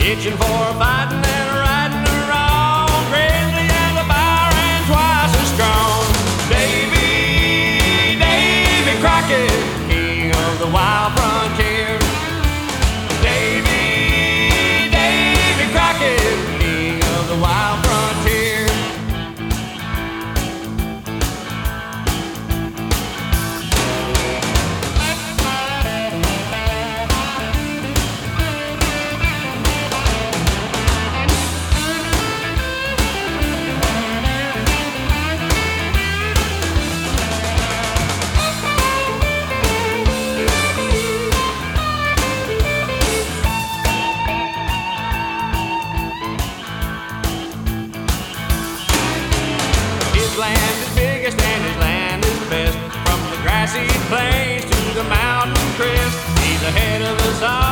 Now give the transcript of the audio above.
itching for a fighting and a righting a wrong. Grizzly as a bear and twice as strong. Davy Crockett, king of the wild frontier. Davy Crockett, king of the wild frontier. His land is biggest and his land is best. From the grassy plains to the mountain crest, he's ahead of us all.